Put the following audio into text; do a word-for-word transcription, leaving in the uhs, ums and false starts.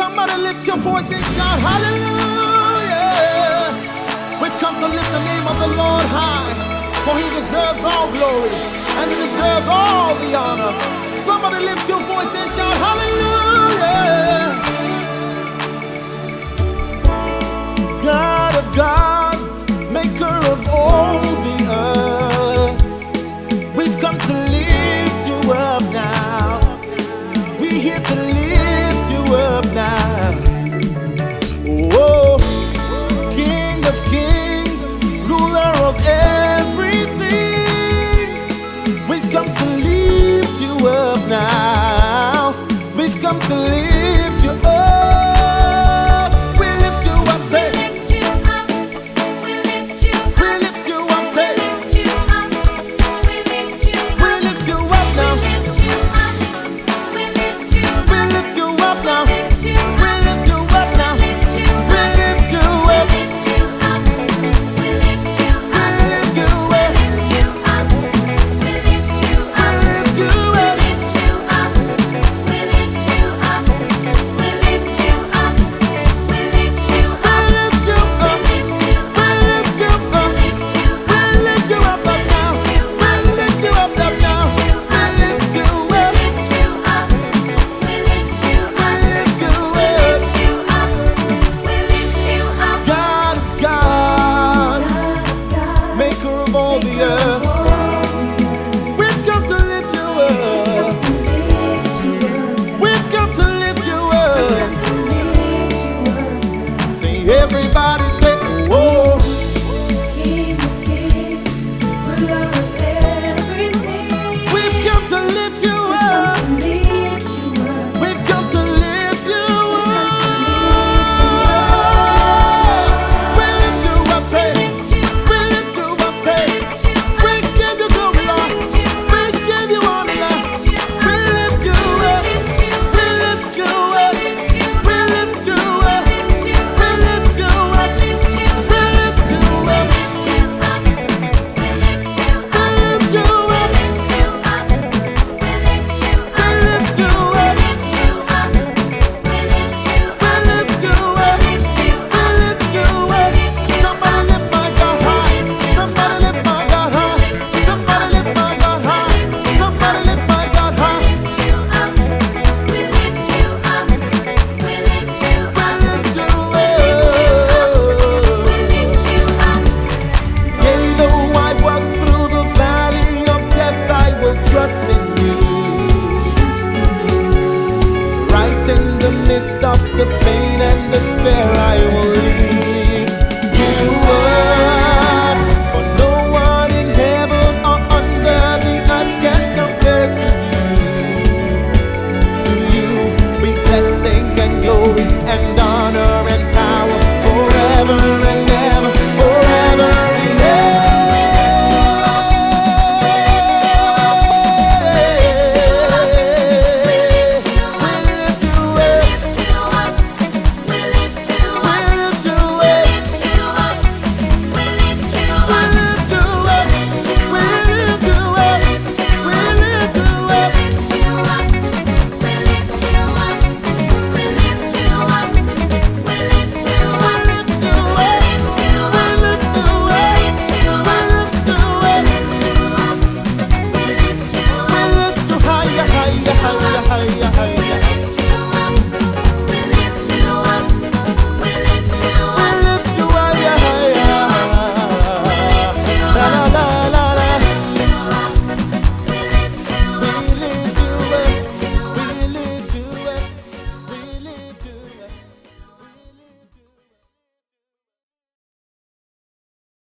Somebody lift your voice and shout hallelujah. We've come to lift the name of the Lord high, for he deserves all glory and he deserves all the honor. Somebody lift your voice and shout hallelujah. God of gods, maker of all the earth, we've come to lift you up now. We're here to lift you up now. Oh, King of kings, ruler of everything, we've come to lift you up now. We've come to lift you up. We lift you up, say. Everybody say, oh, King of kings, ruler of everything. We've come to lift you up. We've come to lift you up. We lift you up, say. We lift you up, say. We give you glory, Lord. We give you honor, Lord. We lift you up. We lift you up. We lift you up. Trust in you. Right in the midst of the pain and despair, I will leave.